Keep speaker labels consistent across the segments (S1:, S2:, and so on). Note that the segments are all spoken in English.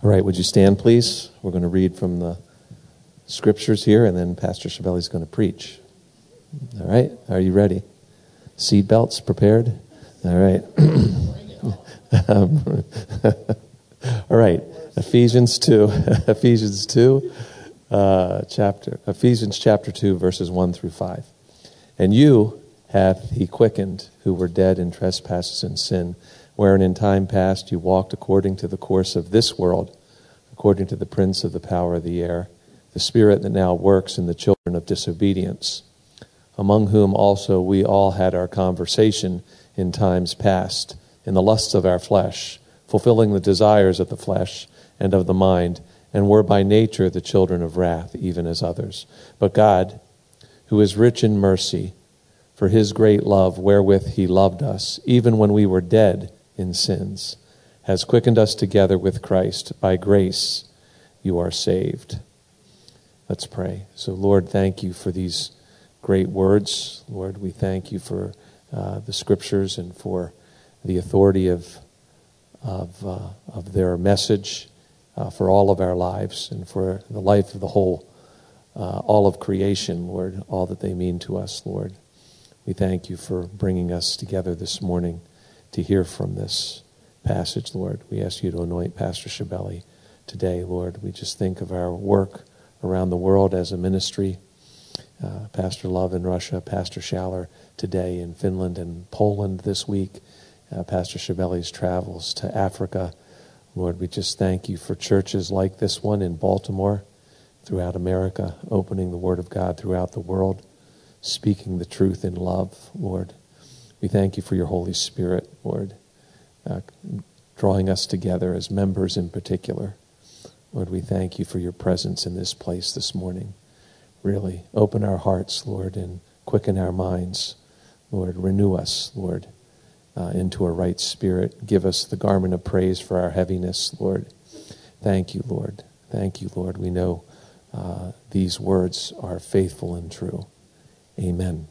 S1: All right, would you stand, please? We're going to read from the scriptures here, and then Pastor Shabelli's going to preach. All right, are you ready? Seat belts prepared? All right. All right, Ephesians 2, Ephesians chapter 2, verses 1 through 5. And you hath he quickened, who were dead in trespasses and sin, wherein in time past you walked according to the course of this world, according to the prince of the power of the air, the spirit that now works in the children of disobedience, among whom also we all had our conversation in times past, in the lusts of our flesh, fulfilling the desires of the flesh and of the mind, and were by nature the children of wrath, even as others. But God, who is rich in mercy, for his great love wherewith he loved us, even when we were dead in sins, has quickened us together with Christ. By grace you are saved. Let's pray. So, Lord, thank you for these great words. Lord, we thank you for the scriptures and for the authority of their message for all of our lives and for the life of the whole, all of creation, Lord, all that they mean to us, Lord. We thank you for bringing us together this morning to hear from this passage, Lord. We ask you to anoint Pastor Shabelli today, Lord. We just think of our work around the world as a ministry. Pastor Love in Russia, Pastor Schaller today in Finland and Poland this week, Pastor Shabelli's travels to Africa. Lord, we just thank you for churches like this one in Baltimore, throughout America, opening the Word of God throughout the world, speaking the truth in love, Lord. We thank you for your Holy Spirit, Lord, drawing us together as members in particular. Lord, we thank you for your presence in this place this morning. Really, open our hearts, Lord, and quicken our minds. Lord, renew us, Lord, into a right spirit. Give us the garment of praise for our heaviness, Lord. Thank you, Lord. Thank you, Lord. We know these words are faithful and true. Amen.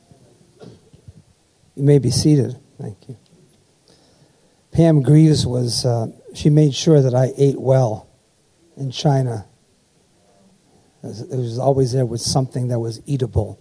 S2: You may be seated. Thank you. Pam Greaves she made sure that I ate well in China. It was always there with something that was eatable.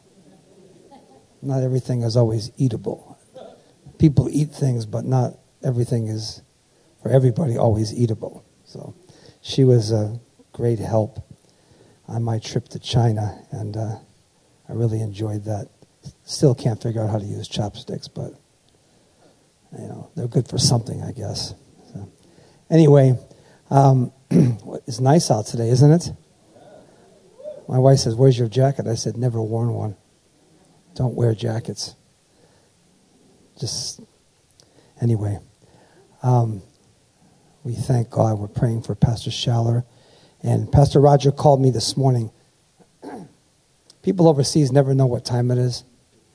S2: Not everything is always eatable. People eat things, but not everything is, for everybody, always eatable. So she was a great help on my trip to China, and I really enjoyed that. Still can't figure out how to use chopsticks, but they're good for something, I guess. So, anyway, it's nice out today, isn't it? My wife says, "Where's your jacket?" I said, "Never worn one. Don't wear jackets." Anyway, we thank God. We're praying for Pastor Schaller. And Pastor Roger called me this morning. People overseas never know what time it is.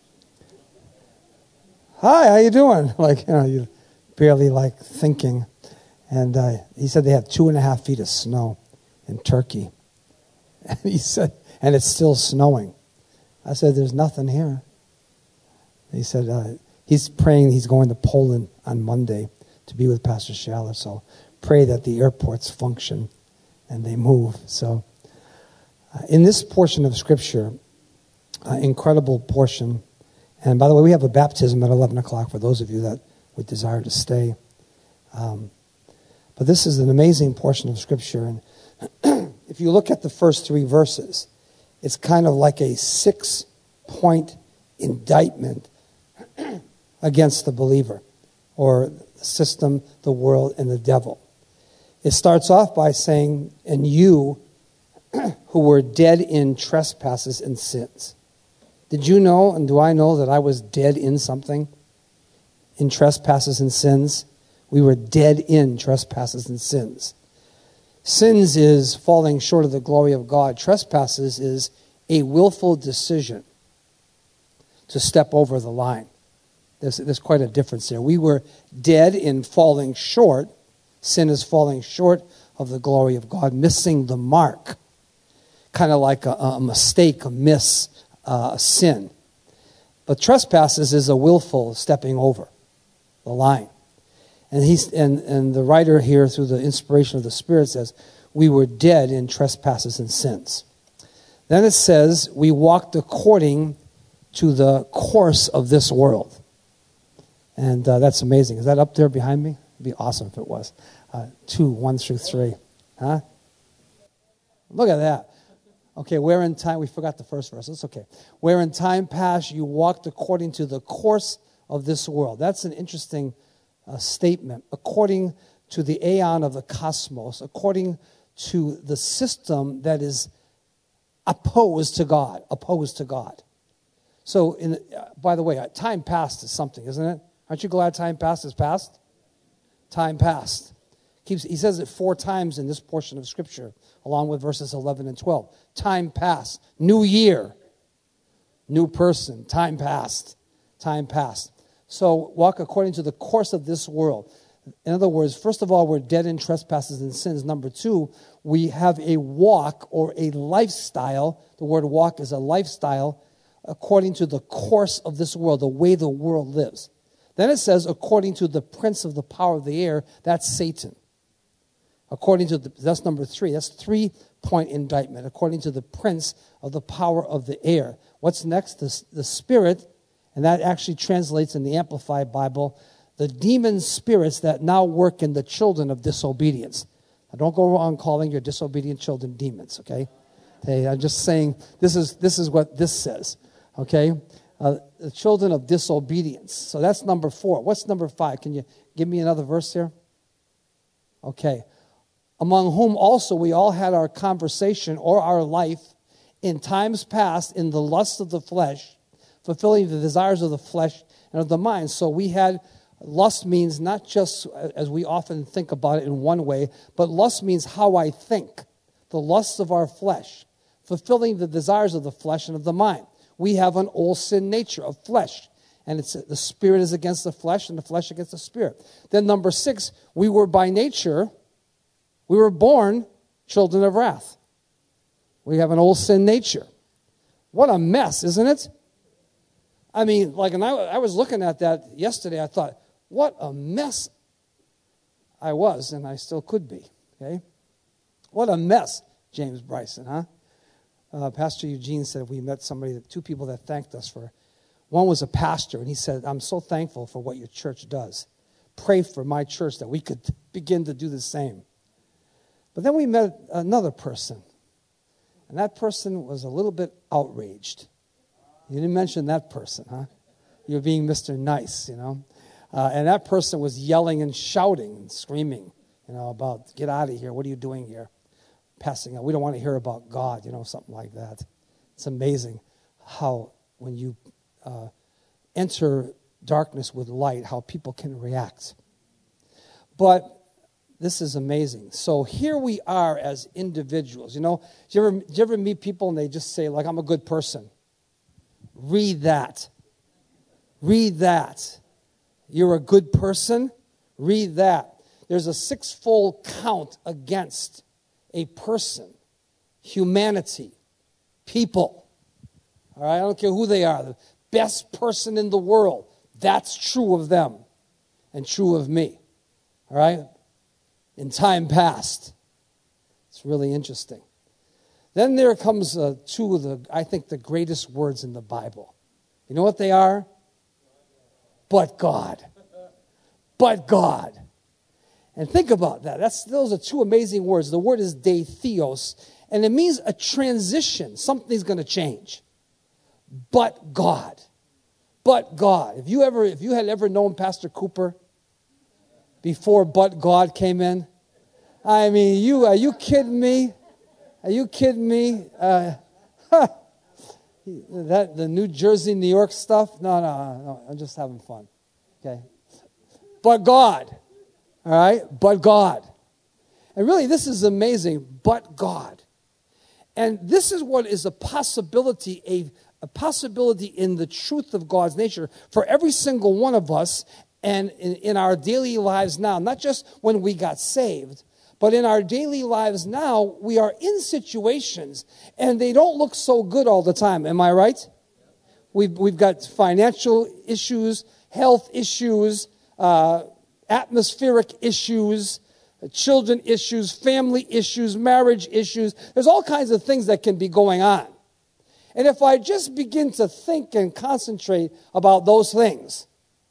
S2: "Hi, how you doing?" You're barely thinking. And he said they have 2.5 feet of snow in Turkey. And he said, and it's still snowing. I said, "There's nothing here." He said, he's praying he's going to Poland on Monday to be with Pastor Schaller. So pray that the airports function and they move. So in this portion of Scripture, incredible portion. And by the way, we have a baptism at 11 o'clock for those of you that would desire to stay. But this is an amazing portion of Scripture. And if you look at the first 3 verses, it's kind of like a 6-point indictment against the believer, or the system, the world, and the devil. It starts off by saying, "And you who were dead in trespasses and sins." Did you know, and do I know, that I was dead in something? In trespasses and sins. We were dead in trespasses and sins. Sins is falling short of the glory of God. Trespasses is a willful decision to step over the line. There's quite a difference there. We were dead in falling short. Sin is falling short of the glory of God, missing the mark. Kind of like a mistake, a miss, a sin. But trespasses is a willful stepping over the line. And the writer here, through the inspiration of the Spirit, says, we were dead in trespasses and sins. Then it says, we walked according to the course of this world. And that's amazing. Is that up there behind me? It'd be awesome if it was. 2, 1 through 3. Huh? Look at that. Okay, where in time, we forgot the first verse. It's okay. Where in time past you walked according to the course of this world. That's an interesting statement. According to the aeon of the cosmos, according to the system that is opposed to God. So, by the way, time past is something, isn't it? Aren't you glad time past is past? Time past. He says it 4 times in this portion of Scripture, along with verses 11 and 12. Time past. New year. New person. Time past. Time past. So, walk according to the course of this world. In other words, first of all, we're dead in trespasses and sins. Number 2, we have a walk or a lifestyle. The word walk is a lifestyle according to the course of this world, the way the world lives. Then it says, according to the prince of the power of the air, that's Satan. That's number 3. That's 3-point indictment. According to the prince of the power of the air. What's next? The spirit, and that actually translates in the Amplified Bible, the demon spirits that now work in the children of disobedience. Now, don't go around calling your disobedient children demons, okay? Hey, I'm just saying this is what this says, okay? The children of disobedience. So that's number 4. What's number 5? Can you give me another verse here? Okay. Among whom also we all had our conversation or our life in times past in the lust of the flesh, fulfilling the desires of the flesh and of the mind. So we had, lust means not just as we often think about it in one way, but lust means how I think, the lusts of our flesh, fulfilling the desires of the flesh and of the mind. We have an old sin nature of flesh, and the spirit is against the flesh and the flesh against the spirit. Then number 6, we were by nature, we were born children of wrath. We have an old sin nature. What a mess, isn't it? I mean, and I was looking at that yesterday. I thought, what a mess I was, and I still could be. Okay, what a mess, James Bryson, huh? Pastor Eugene said we met 2 people that thanked us for. One was a pastor, and he said, "I'm so thankful for what your church does. Pray for my church that we could begin to do the same." But then we met another person, and that person was a little bit outraged. You didn't mention that person, huh? You're being Mr. Nice, you know. And that person was yelling and shouting and screaming, about, get out of here. What are you doing here? Passing out. We don't want to hear about God, something like that. It's amazing how when you enter darkness with light, how people can react. But this is amazing. So here we are as individuals. Do you ever meet people and they just say, I'm a good person? Read that. Read that. You're a good person? Read that. There's a 6-fold count against a person, humanity, people. All right, I don't care who they are. The best person in the world. That's true of them and true of me. All right? In time past. It's really interesting. Then there comes 2 of the greatest words in the Bible. You know what they are? But God. But God. And think about that. Those are 2 amazing words. The word is detheos, and it means a transition. Something's going to change. But God. But God. If you had ever known Pastor Cooper before but God came in, I mean, are you kidding me? Are you kidding me? The New Jersey, New York stuff? No. I'm just having fun. Okay. But God. All right? But God. And really, this is amazing. But God. And this is what is a possibility, a possibility in the truth of God's nature for every single one of us and in our daily lives now. Not just when we got saved, but in our daily lives now, we are in situations, and they don't look so good all the time. Am I right? We've got financial issues, health issues, atmospheric issues, children issues, family issues, marriage issues. There's all kinds of things that can be going on. And if I just begin to think and concentrate about those things,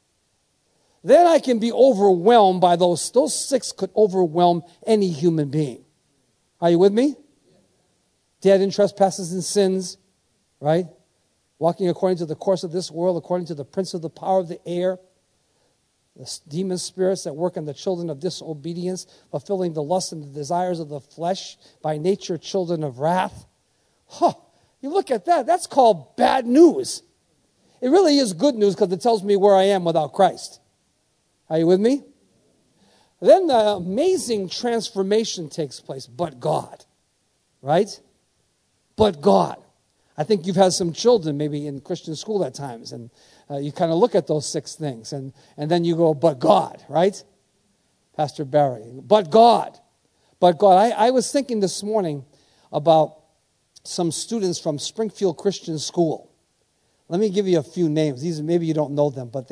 S2: then I can be overwhelmed by those. Those 6 could overwhelm any human being. Are you with me? Dead in trespasses and sins, right? Walking according to the course of this world, according to the prince of the power of the air, the demon spirits that work in the children of disobedience, fulfilling the lusts and the desires of the flesh, by nature children of wrath. You look at that, that's called bad news. It really is good news because it tells me where I am without Christ. Are you with me? Then the amazing transformation takes place, but God, right? But God. I think you've had some children maybe in Christian school at times, and you kind of look at those 6 things, and then you go, but God, right? Pastor Barry, but God. But God. I was thinking this morning about some students from Springfield Christian School. Let me give you a few names. These maybe you don't know them, but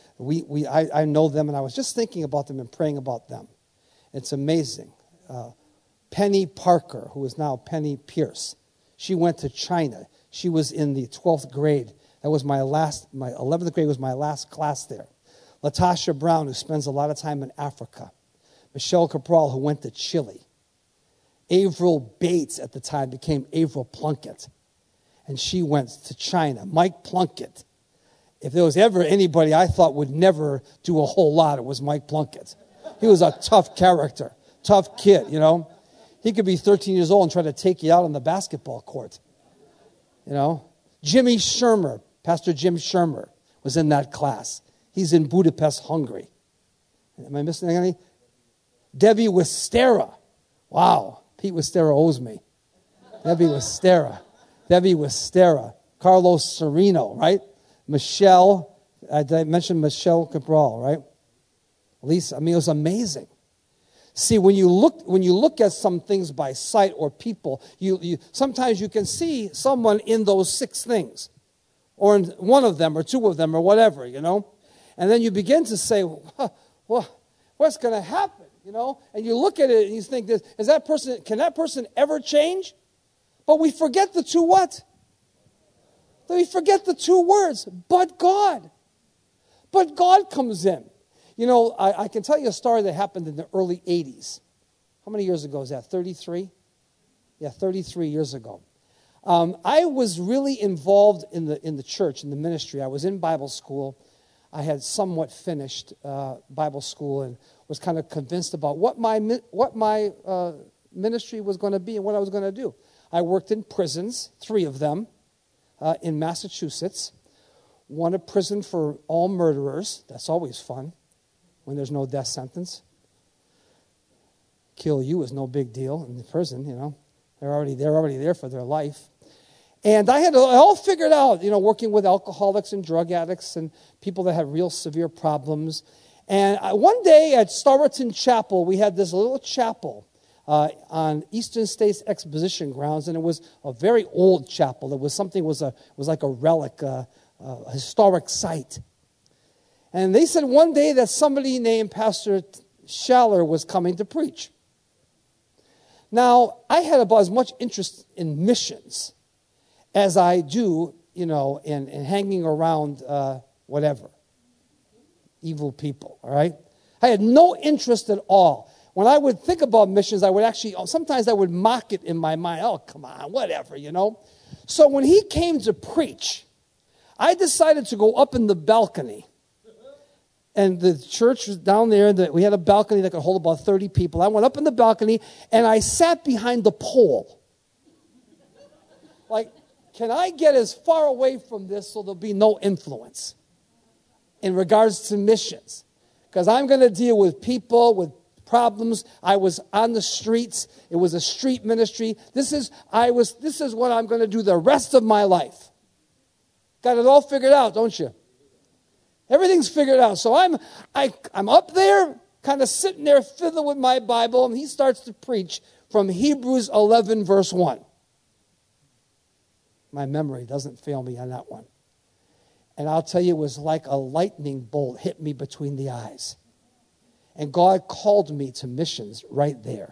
S2: I know them, and I was just thinking about them and praying about them. It's amazing. Penny Parker, who is now Penny Pierce. She went to China. She was in the 12th grade. That was my 11th grade was my last class there. Latasha Brown, who spends a lot of time in Africa. Michelle Cabral, who went to Chile. Avril Bates at the time became Avril Plunkett, and she went to China. Mike Plunkett. If there was ever anybody I thought would never do a whole lot, it was Mike Plunkett. He was a tough character, tough kid, you know. He could be 13 years old and try to take you out on the basketball court, you know. Jimmy Shermer, Pastor Jim Shermer, was in that class. He's in Budapest, Hungary. Am I missing anything? Debbie Wistera. Wow. Pete Wistera owes me. Debbie Wistera. Carlos Sereno, right? Michelle. Did I mention Michelle Cabral, right? Lisa. I mean, it was amazing. See, when you look at some things by sight or people, you sometimes you can see someone in those 6 things, or in one of them, or 2 of them, or whatever, you know. And then you begin to say, well, what's going to happen, you know? And you look at it and you think, can that person ever change? But we forget the 2 what? We forget the 2 words, but God. But God comes in. You know, I can tell you a story that happened in the early 80s. How many years ago is that? 33? Yeah, 33 years ago. I was really involved in the church, in the ministry. I was in Bible school. I had somewhat finished Bible school and was kind of convinced about what my ministry was going to be and what I was going to do. I worked in prisons, 3 of them, in Massachusetts. One a prison for all murderers. That's always fun when there's no death sentence. Kill you is no big deal in the prison, you know. They're already there for their life. And I had it all figured out, you know, working with alcoholics and drug addicts and people that had real severe problems. And one day at Starreton Chapel, we had this little chapel on Eastern States Exposition Grounds, and it was a very old chapel. It was like a relic, a historic site. And they said one day that somebody named Pastor Schaller was coming to preach. Now, I had about as much interest in missions as I do, you know, in hanging around whatever, evil people, all right? I had no interest at all. When I would think about missions, sometimes I would mock it in my mind. Oh, come on, whatever, you know? So when he came to preach, I decided to go up in the balcony. And the church was down there. We had a balcony that could hold about 30 people. I went up in the balcony, and I sat behind the pole. Like, can I get as far away from this so there'll be no influence in regards to missions? Because I'm going to deal with people, with problems. I was on the streets. It was a street ministry. This is what I'm going to do the rest of my life. Got it all figured out, don't you? Everything's figured out. So I'm up there, kind of sitting there fiddling with my Bible, and he starts to preach from Hebrews 11, verse 1. My memory doesn't fail me on that one. And I'll tell you, it was like a lightning bolt hit me between the eyes. And God called me to missions right there.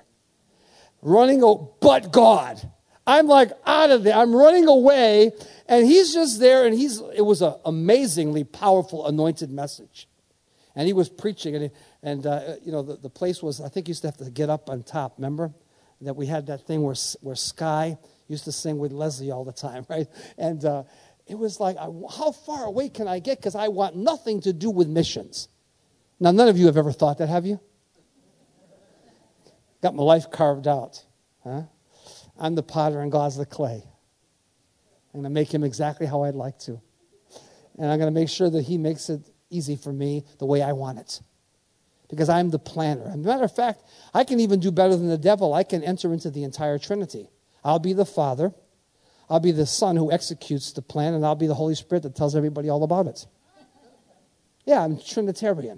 S2: But God. I'm like out of there. I'm running away, and he's just there, and it was an amazingly powerful, anointed message. And he was preaching, and the place was, I think you used to have to get up on top, remember? That we had that thing where Sky used to sing with Leslie all the time, right? And it was like, how far away can I get? Because I want nothing to do with missions. Now, none of you have ever thought that, have you? Got my life carved out. Huh? I'm the potter and God's the clay. I'm going to make him exactly how I'd like to. And I'm going to make sure that he makes it easy for me the way I want it. Because I'm the planner. As a matter of fact, I can even do better than the devil. I can enter into the entire Trinity. I'll be the Father. I'll be the Son who executes the plan. And I'll be the Holy Spirit that tells everybody all about it. Yeah, I'm Trinitarian.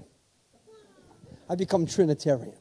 S2: I become Trinitarian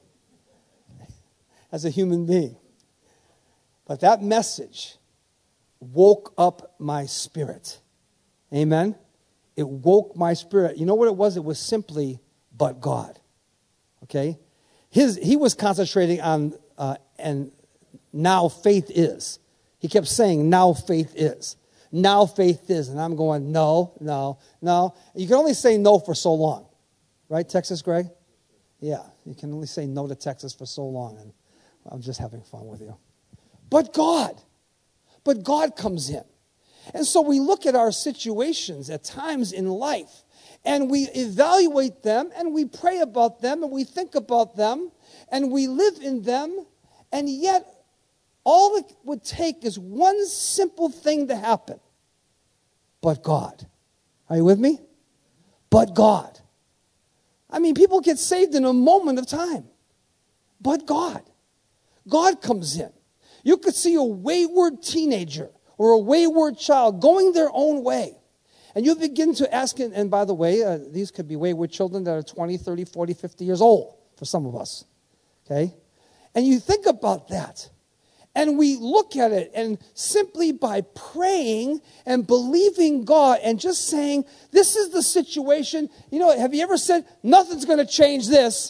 S2: as a human being. But that message woke up my spirit. Amen? It woke my spirit. You know what it was? It was simply, but God. Okay? He was concentrating on, and now faith is. He kept saying, now faith is. Now faith is. And I'm going, no. You can only say no for so long. Right, Texas Greg? Yeah, you can only say no to Texas for so long. And I'm just having fun with you. But God comes in. And so we look at our situations at times in life, and we evaluate them, and we pray about them, and we think about them, and we live in them, and yet all it would take is one simple thing to happen. But God. Are you with me? But God. I mean, people get saved in a moment of time. But God. God comes in. You could see a wayward teenager or a wayward child going their own way. And you begin to ask, and by the way, these could be wayward children that are 20, 30, 40, 50 years old for some of us. Okay? And you think about that. And we look at it, and simply by praying and believing God and just saying, this is the situation. You know, have you ever said, nothing's going to change this?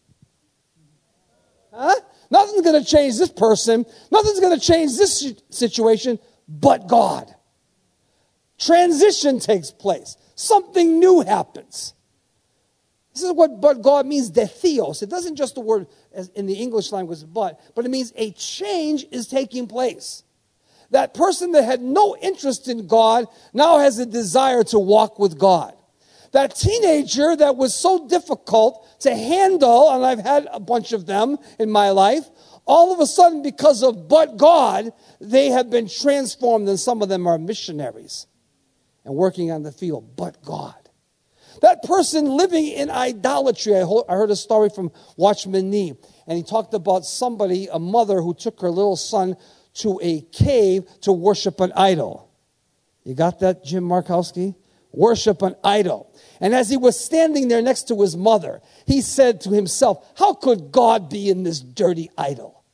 S2: Huh? Nothing's going to change this person. Nothing's going to change this situation but God. Transition takes place. Something new happens. This is what but God means, de theos. It doesn't just the word as in the English language, but it means a change is taking place. That person that had no interest in God now has a desire to walk with God. That teenager that was so difficult to handle, and I've had a bunch of them in my life, all of a sudden because of but God, they have been transformed, and some of them are missionaries and working on the field, but God. That person living in idolatry. I heard a story from Watchman Nee, and he talked about somebody, a mother who took her little son to a cave to worship an idol. You got that, Jim Markowski? Worship an idol. And as he was standing there next to his mother, he said to himself, how could God be in this dirty idol?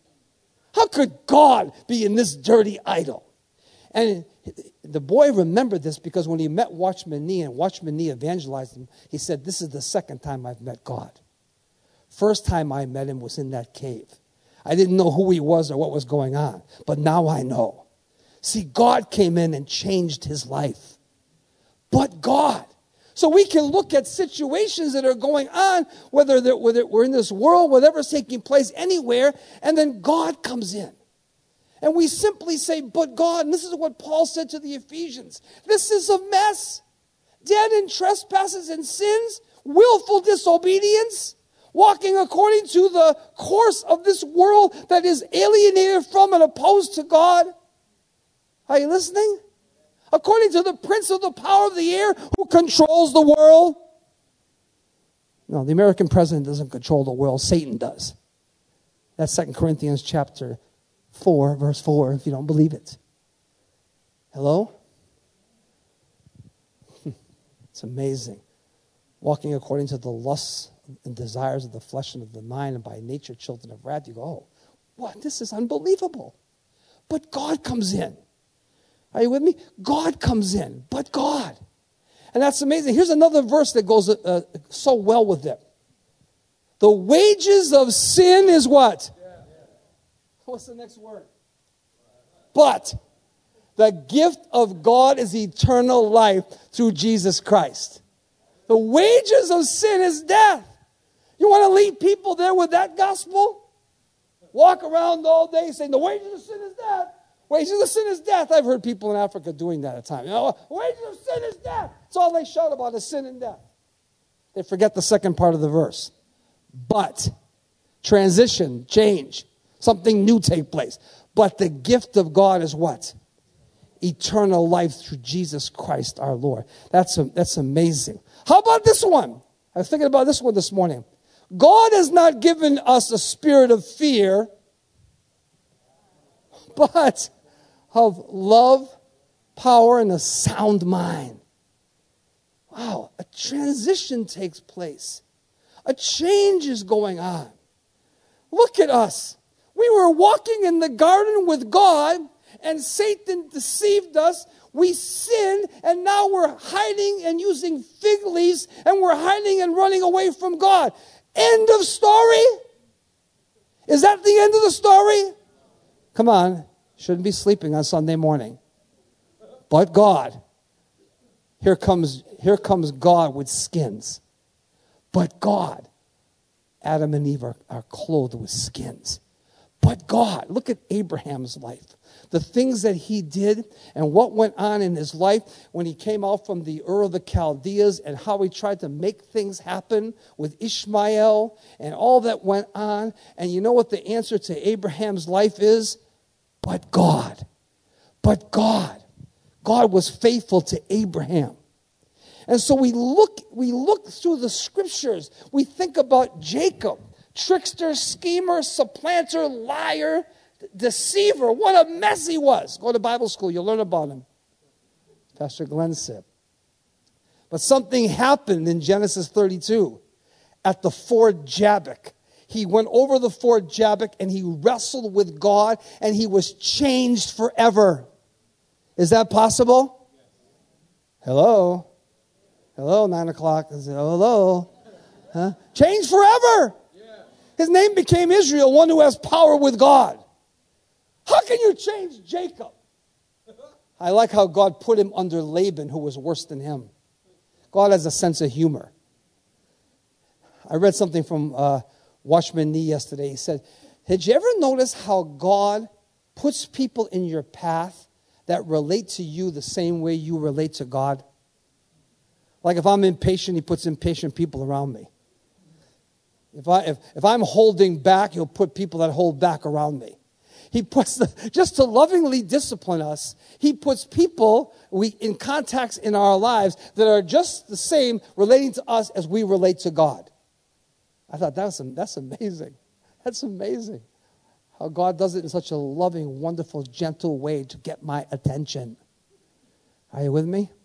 S2: How could God be in this dirty idol? And the boy remembered this because when he met Watchman Nee and Watchman Nee evangelized him, he said, this is the second time I've met God. First time I met him was in that cave. I didn't know who he was or what was going on, but now I know. See, God came in and changed his life. But God. So we can look at situations that are going on, whether we're in this world, whatever's taking place anywhere, and then God comes in. And we simply say, but God, and this is what Paul said to the Ephesians, this is a mess. Dead in trespasses and sins, willful disobedience, walking according to the course of this world that is alienated from and opposed to God. Are you listening? According to the prince of the power of the air who controls the world. No, the American president doesn't control the world. Satan does. That's 2 Corinthians chapter 4, verse 4, if you don't believe it. Hello? It's amazing. Walking according to the lusts and desires of the flesh and of the mind, and by nature children of wrath. You go, oh, what? This is unbelievable. But God comes in. Are you with me? God comes in, but God. And that's amazing. Here's another verse that goes so well with it. The wages of sin is what? What's the next word? But the gift of God is eternal life through Jesus Christ. The wages of sin is death. You want to lead people there with that gospel? Walk around all day saying the wages of sin is death. Wages of sin is death. I've heard people in Africa doing that at times. Wages of sin is death. That's all they shout about is sin and death. They forget the second part of the verse. But, transition, change, something new take place. But the gift of God is what? Eternal life through Jesus Christ our Lord. That's amazing. How about this one? I was thinking about this one this morning. God has not given us a spirit of fear, but of love, power, and a sound mind. Wow, a transition takes place. A change is going on. Look at us. We were walking in the garden with God, and Satan deceived us. We sinned, and now we're hiding and using fig leaves, and we're hiding and running away from God. End of story? Is that the end of the story? Come on. Shouldn't be sleeping on Sunday morning. But God. Here comes God with skins. But God. Adam and Eve are clothed with skins. But God. Look at Abraham's life. The things that he did and what went on in his life when he came out from the Ur of the Chaldeans and how he tried to make things happen with Ishmael and all that went on. And you know what the answer to Abraham's life is? But God. But God. God was faithful to Abraham. And so we look through the scriptures. We think about Jacob, trickster, schemer, supplanter, liar, deceiver. What a mess he was. Go to Bible school. You'll learn about him. Pastor Glenn said. But something happened in Genesis 32 at the ford Jabbok. He went over the ford Jabbok and he wrestled with God and he was changed forever. Is that possible? Hello? Hello, 9 o'clock. Hello? Huh? Changed forever. His name became Israel, one who has power with God. How can you change Jacob? I like how God put him under Laban, who was worse than him. God has a sense of humor. I read something from Watchman Nee yesterday. He said, did you ever notice how God puts people in your path that relate to you the same way you relate to God? Like if I'm impatient, he puts impatient people around me. If I'm holding back, he'll put people that hold back around me. He puts, just to lovingly discipline us, he puts people in contacts in our lives that are just the same relating to us as we relate to God. I thought that's amazing. That's amazing. How God does it in such a loving, wonderful, gentle way to get my attention. Are you with me?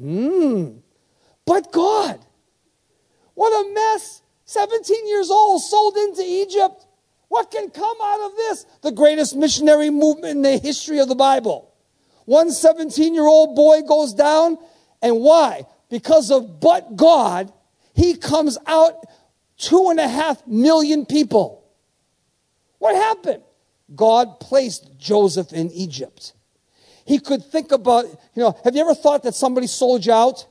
S2: But God, what a mess. 17 years old, sold into Egypt. What can come out of this? The greatest missionary movement in the history of the Bible. One 17-year-old boy goes down, and why? Because of but God, he comes out 2.5 million people. What happened? God placed Joseph in Egypt. He could think about, have you ever thought that somebody sold you out?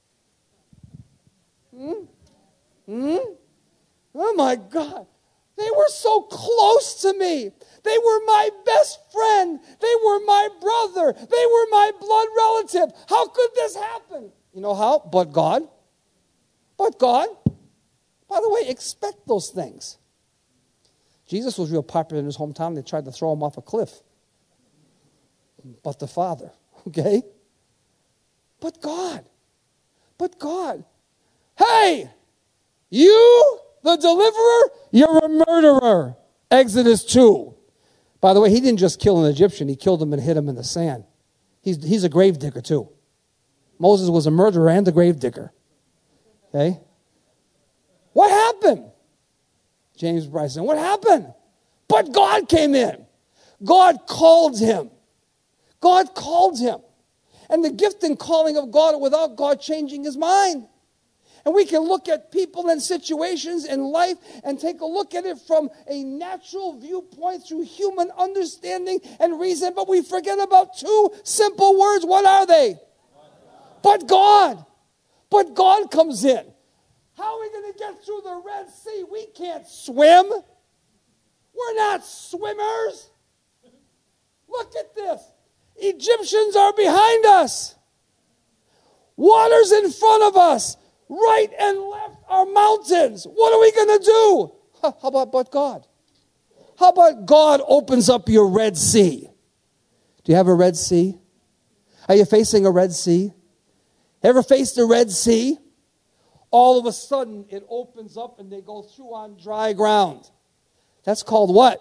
S2: Oh my God. They were so close to me. They were my best friend. They were my brother. They were my blood relative. How could this happen? You know how? But God. But God. By the way, expect those things. Jesus was real popular in his hometown. They tried to throw him off a cliff. But the Father. Okay? But God. But God. Hey! You, the deliverer, you're a murderer. Exodus 2. By the way, he didn't just kill an Egyptian. He killed him and hid him in the sand. He's a grave digger too. Moses was a murderer and a grave digger. Okay? What happened? James Bryson, what happened? But God came in. God called him. God called him. And the gift and calling of God without God changing his mind. And we can look at people and situations in life and take a look at it from a natural viewpoint through human understanding and reason. But we forget about two simple words. What are they? But God. But God comes in. How are we going to get through the Red Sea? We can't swim. We're not swimmers. Look at this. Egyptians are behind us. Water's in front of us. Right and left are mountains. What are we going to do? How about but God? How about God opens up your Red Sea? Do you have a Red Sea? Are you facing a Red Sea? Ever faced the Red Sea? All of a sudden it opens up and they go through on dry ground. That's called what?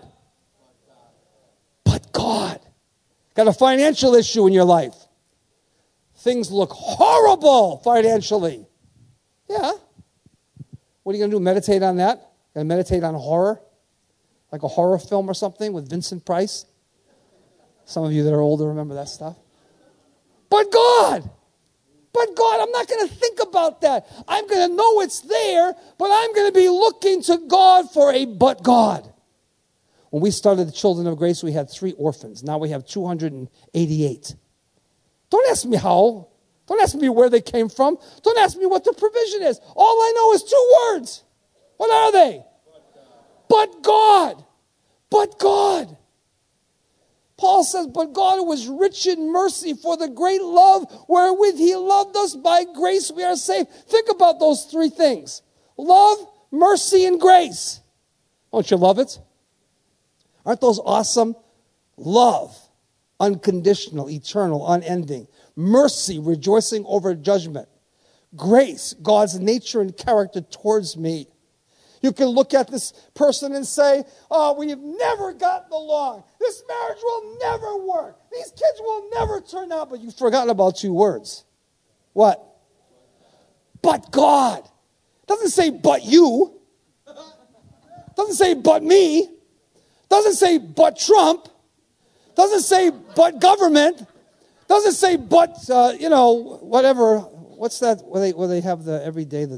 S2: But God. Got a financial issue in your life. Things look horrible financially. Yeah. What are you going to do? Meditate on that? Going to meditate on horror? Like a horror film or something with Vincent Price? Some of you that are older remember that stuff. But God. But God, I'm not going to think about that. I'm going to know it's there, but I'm going to be looking to God for a but God. When we started the Children of Grace, we had 3 orphans. Now we have 288. Don't ask me how. Don't ask me where they came from. Don't ask me what the provision is. All I know is 2 words. What are they? But God. But God. Paul says, but God who was rich in mercy for the great love wherewith he loved us, by grace we are saved. Think about those 3 things. Love, mercy, and grace. Don't you love it? Aren't those awesome? Love, unconditional, eternal, unending. Mercy, rejoicing over judgment. Grace, God's nature and character towards me. You can look at this person and say, oh, we've never gotten along. This marriage will never work. These kids will never turn out. But you've forgotten about 2 words. What? But God. Doesn't say but you. Doesn't say but me. Doesn't say but Trump. Doesn't say but government. Doesn't say but, whatever. What's that? Where they have the every day,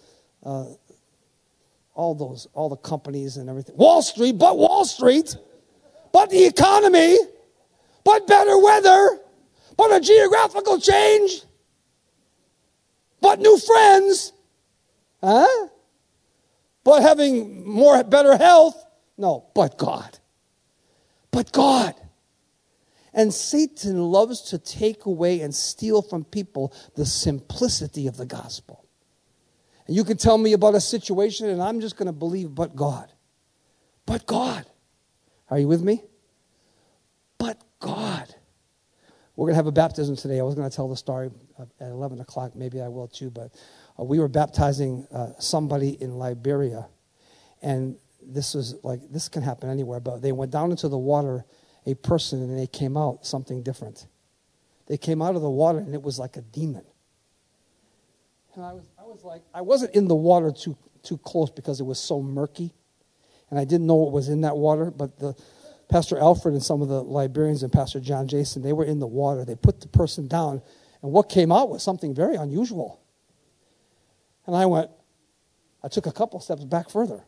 S2: all the companies and everything. Wall Street, but Wall Street. But the economy. But better weather. But a geographical change. But new friends. Huh? But having better health. No, but God. But God. And Satan loves to take away and steal from people the simplicity of the gospel. And you can tell me about a situation and I'm just going to believe but God. But God. Are you with me? But God. We're going to have a baptism today. I was going to tell the story at 11 o'clock. Maybe I will too. But we were baptizing somebody in Liberia. And this can happen anywhere, but they went down into the water, a person, and they came out something different. They came out of the water, and it was like a demon. And I was like, I wasn't in the water too close because it was so murky, and I didn't know what was in that water, but Pastor Alfred and some of the Liberians and Pastor John Jason, they were in the water. They put the person down, and what came out was something very unusual. And I took a couple steps back further.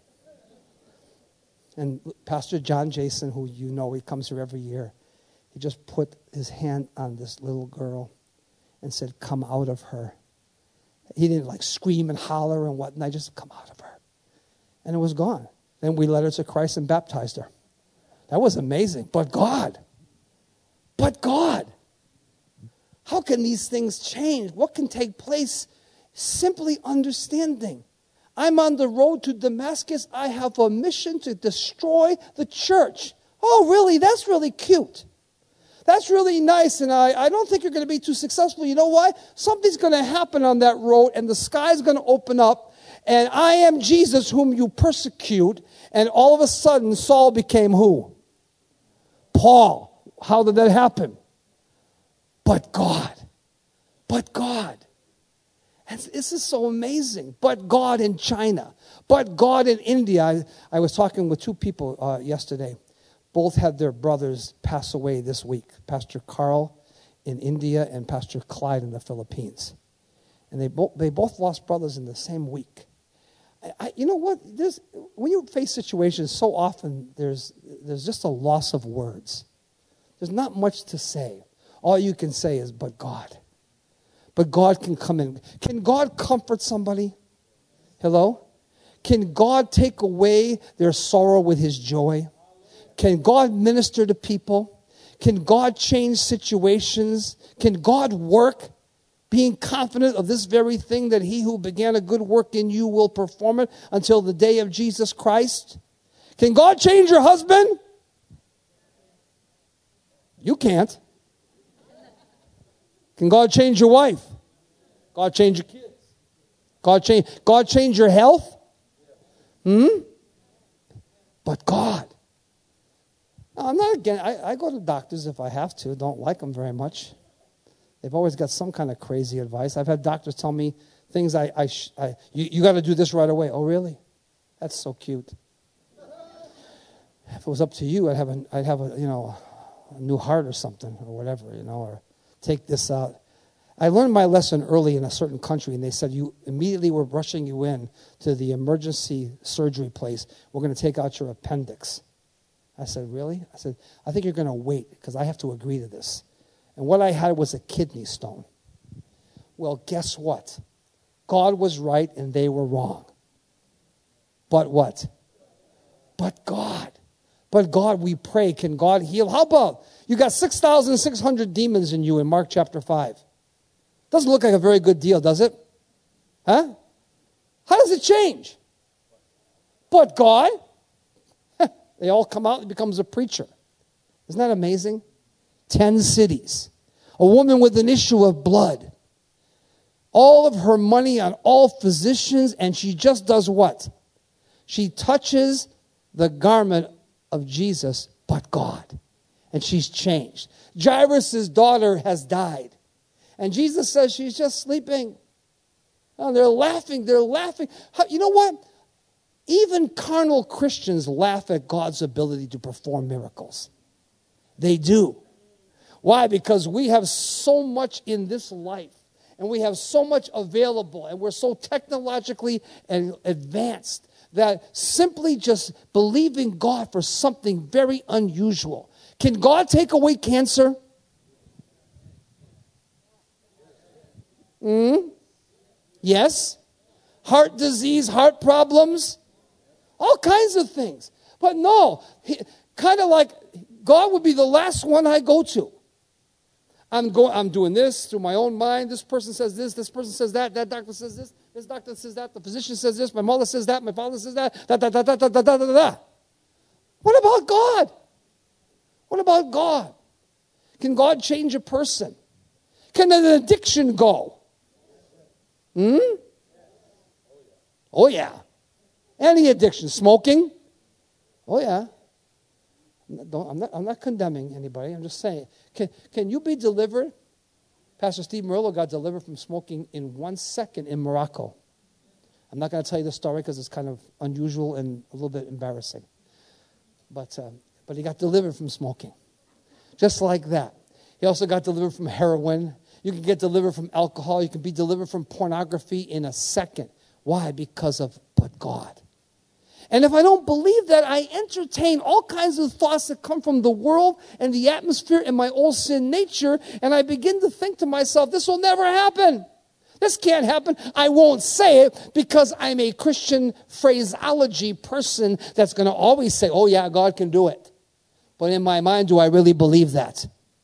S2: And Pastor John Jason, who you know, he comes here every year, he just put his hand on this little girl and said, come out of her. He didn't scream and holler and whatnot. I just come out of her. And it was gone. Then we led her to Christ and baptized her. That was amazing. But God. But God. How can these things change? What can take place? Simply understanding. I'm on the road to Damascus. I have a mission to destroy the church. Oh, really? That's really cute. That's really nice, and I don't think you're going to be too successful. You know why? Something's going to happen on that road, and the sky's going to open up, and I am Jesus whom you persecute, and all of a sudden, Saul became who? Paul. How did that happen? But God. But God. And this is so amazing. But God in China. But God in India. I was talking with 2 people yesterday. Both had their brothers pass away this week. Pastor Carl in India and Pastor Clyde in the Philippines. And they both lost brothers in the same week. You know what? When you face situations, so often there's just a loss of words. There's not much to say. All you can say is, but God. But God can come in. Can God comfort somebody? Hello? Can God take away their sorrow with his joy? Can God minister to people? Can God change situations? Can God work? Being confident of this very thing, that he who began a good work in you will perform it until the day of Jesus Christ? Can God change your husband? You can't. Can God change your wife? God change your kids? God change your health? But God. Now, I'm not again. I go to doctors if I have to. Don't like them very much. They've always got some kind of crazy advice. I've had doctors tell me things you got to do this right away. Oh, really? That's so cute. If it was up to you, I'd have a new heart or something or whatever, or take this out. I learned my lesson early in a certain country, and they said, you immediately we're rushing you in to the emergency surgery place. We're going to take out your appendix. I said, really? I said, I think you're going to wait because I have to agree to this. And what I had was a kidney stone. Well, guess what? God was right and they were wrong. But what? But God. But God, we pray, can God heal? How about, you got 6,600 demons in you in Mark chapter 5. Doesn't look like a very good deal, does it? Huh? How does it change? But God. They all come out and becomes a preacher. Isn't that amazing? 10 cities. A woman with an issue of blood. All of her money on all physicians, and she just does what? She touches the garment of Jesus, but God. And she's changed. Jairus' daughter has died. And Jesus says she's just sleeping. Oh, they're laughing. You know what? Even carnal Christians laugh at God's ability to perform miracles. They do. Why? Because we have so much in this life, and we have so much available, and we're so technologically advanced that simply just believing God for something very unusual. Can God take away cancer? Yes. Heart disease, heart problems, all kinds of things. But no, kind of like God would be the last one I go to. I'm doing this through my own mind. This person says this person says that doctor says this doctor says that, the physician says this, my mother says that, my father says that, da. What about God? What about God? Can God change a person? Can an addiction go? Oh, yeah. Any addiction. Smoking? Oh, yeah. I'm not condemning anybody. I'm just saying. Can you be delivered? Pastor Steve Murillo got delivered from smoking in 1 second in Morocco. I'm not going to tell you the story because it's kind of unusual and a little bit embarrassing. But he got delivered from smoking. Just like that. He also got delivered from heroin. You can get delivered from alcohol. You can be delivered from pornography in a second. Why? Because of but God. And if I don't believe that, I entertain all kinds of thoughts that come from the world and the atmosphere and my old sin nature, and I begin to think to myself, this will never happen. This can't happen. I won't say it because I'm a Christian phraseology person that's going to always say, oh yeah, God can do it. But in my mind, do I really believe that?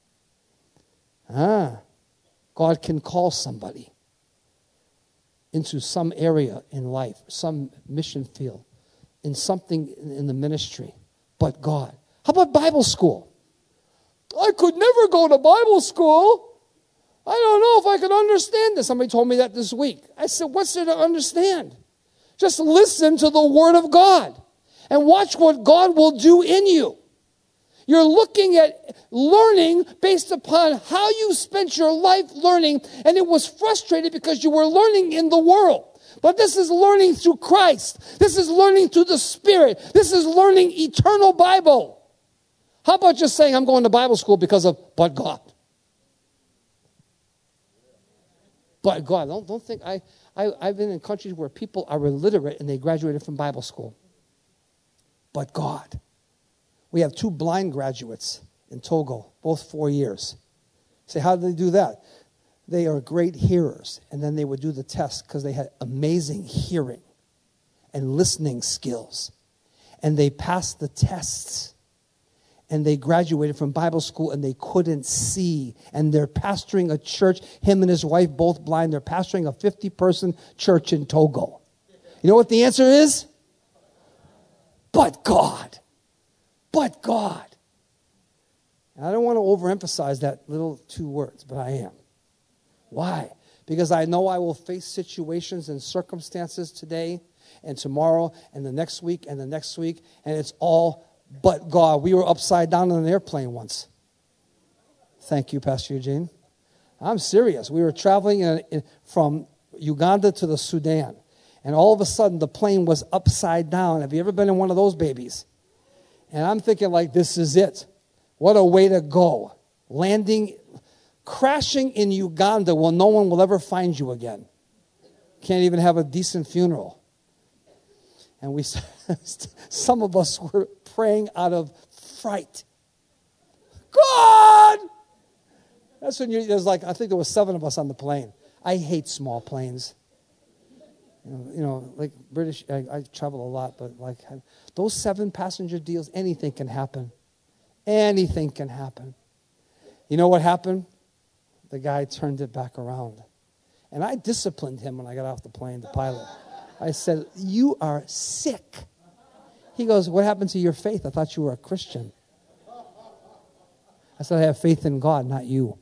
S2: God can call somebody into some area in life, some mission field, in something in the ministry, but God. How about Bible school? I could never go to Bible school. I don't know if I could understand this. Somebody told me that this week. I said, what's there to understand? Just listen to the Word of God and watch what God will do in you. You're looking at learning based upon how you spent your life learning, and it was frustrated because you were learning in the world. But this is learning through Christ. This is learning through the Spirit. This is learning eternal Bible. How about just saying, I'm going to Bible school because of but God? But God, don't think, I've been in countries where people are illiterate and they graduated from Bible school. But God. We have 2 blind graduates in Togo, both 4 years. Say, how did they do that? They are great hearers. And then they would do the test because they had amazing hearing and listening skills. And they passed the tests. And they graduated from Bible school and they couldn't see. And they're pastoring a church. Him and his wife, both blind. They're pastoring a 50-person church in Togo. You know what the answer is? But God. But God. And I don't want to overemphasize that little 2 words, but I am. Why? Because I know I will face situations and circumstances today and tomorrow and the next week and the next week, and it's all but God. We were upside down on an airplane once. Thank you, Pastor Eugene. I'm serious. We were traveling from Uganda to the Sudan, and all of a sudden the plane was upside down. Have you ever been in one of those babies? And I'm thinking like, this is it. What a way to go. Crashing in Uganda where no one will ever find you again. Can't even have a decent funeral. And some of us were praying out of fright. God! That's when there's like, I think there was 7 of us on the plane. I hate small planes. You know, like British, I travel a lot, but like those 7 passenger deals, anything can happen. Anything can happen. You know what happened? The guy turned it back around. And I disciplined him when I got off the plane, the pilot. I said, you are sick. He goes, what happened to your faith? I thought you were a Christian. I said, I have faith in God, not you.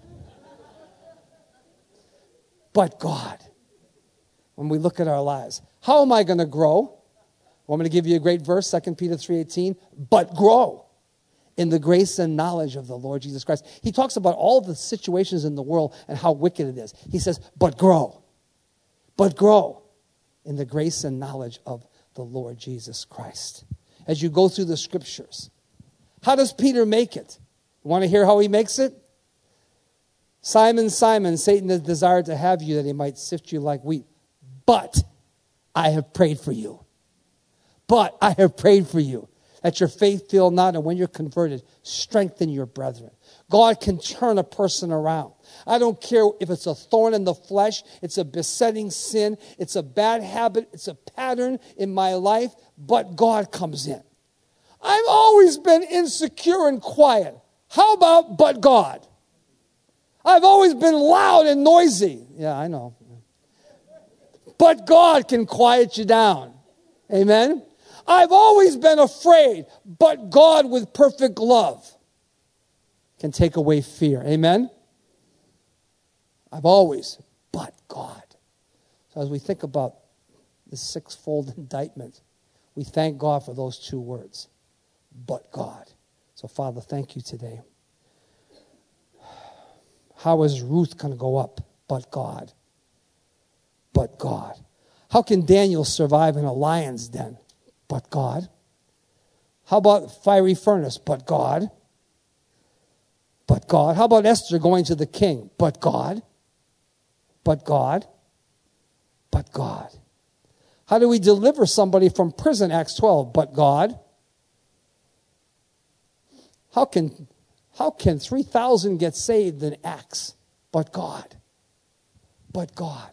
S2: But God. When we look at our lives, how am I going to grow? Want me to give you a great verse, 2 Peter 3:18. But grow in the grace and knowledge of the Lord Jesus Christ. He talks about all the situations in the world and how wicked it is. He says, but grow. But grow in the grace and knowledge of the Lord Jesus Christ. As you go through the scriptures. How does Peter make it? You want to hear how he makes it? Simon, Simon, Satan has desired to have you that he might sift you like wheat. But I have prayed for you. But I have prayed for you that your faith fail not, and when you're converted, strengthen your brethren. God can turn a person around. I don't care if it's a thorn in the flesh, it's a besetting sin, it's a bad habit, it's a pattern in my life, but God comes in. I've always been insecure and quiet. How about but God? I've always been loud and noisy. Yeah, I know. But God can quiet you down. Amen? I've always been afraid, but God with perfect love can take away fear. Amen? I've always, but God. So as we think about the 6-fold indictment, we thank God for those 2 words, but God. So Father, thank you today. How is Ruth going to go up? But God. But God. How can Daniel survive in a lion's den? But God. How about fiery furnace? But God. But God. How about Esther going to the king? But God. But God. But God. How do we deliver somebody from prison? Acts 12. But God. How can 3,000 get saved in Acts? But God. But God.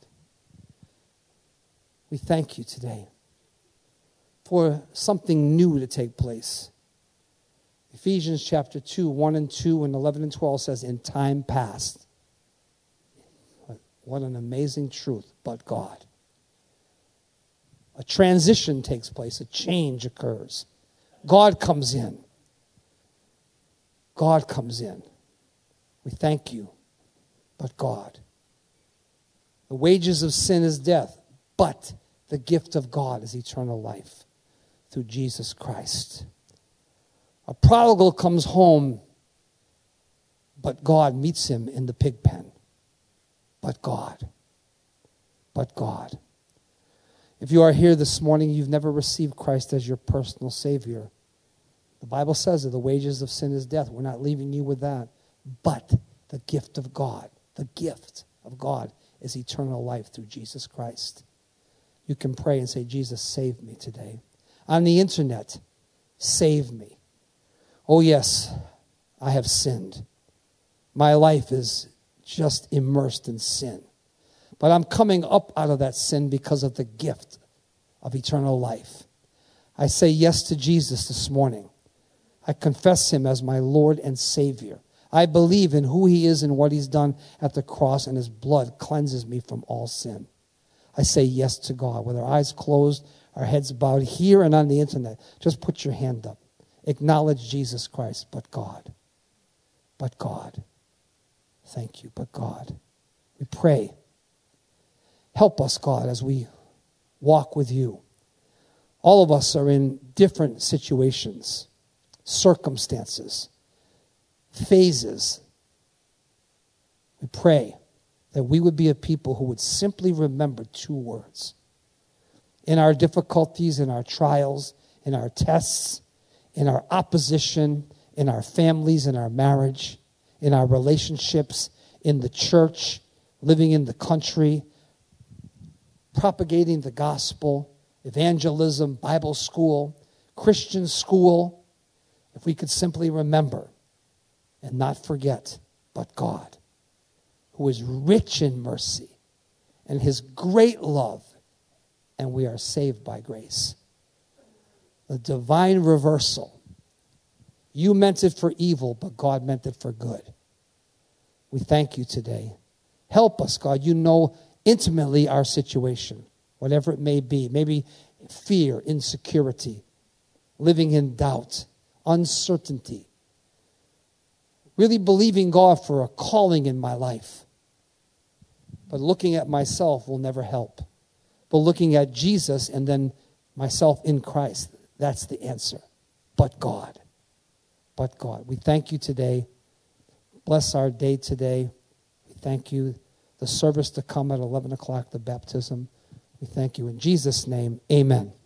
S2: We thank you today for something new to take place. Ephesians chapter 2, 1 and 2 and 11 and 12 says, in time past. What an amazing truth, but God. A transition takes place, a change occurs. God comes in. God comes in. We thank you, but God. The wages of sin is death, but the gift of God is eternal life through Jesus Christ. A prodigal comes home, but God meets him in the pig pen. But God. But God. If you are here this morning, you've never received Christ as your personal Savior. The Bible says that the wages of sin is death. We're not leaving you with that. But the gift of God is eternal life through Jesus Christ. You can pray and say, Jesus, save me today. On the internet, save me. Oh yes, I have sinned. My life is just immersed in sin. But I'm coming up out of that sin because of the gift of eternal life. I say yes to Jesus this morning. I confess him as my Lord and Savior. I believe in who he is and what he's done at the cross, and his blood cleanses me from all sin. I say yes to God. With our eyes closed, our heads bowed here and on the internet, just put your hand up. Acknowledge Jesus Christ, but God. But God. Thank you, but God. We pray. Help us, God, as we walk with you. All of us are in different situations, circumstances, phases. We pray that we would be a people who would simply remember two words. In our difficulties, in our trials, in our tests, in our opposition, in our families, in our marriage, in our relationships, in the church, living in the country, propagating the gospel, evangelism, Bible school, Christian school, if we could simply remember and not forget, but God, who is rich in mercy and his great love, and we are saved by grace. The divine reversal. You meant it for evil, but God meant it for good. We thank you today. Help us, God. You know intimately our situation, whatever it may be. Maybe fear, insecurity, living in doubt, uncertainty. Really believing God for a calling in my life. But looking at myself will never help. But looking at Jesus and then myself in Christ, that's the answer. But God. But God. We thank you today. Bless our day today. We thank you. The service to come at 11 o'clock, the baptism. We thank you in Jesus' name. Amen.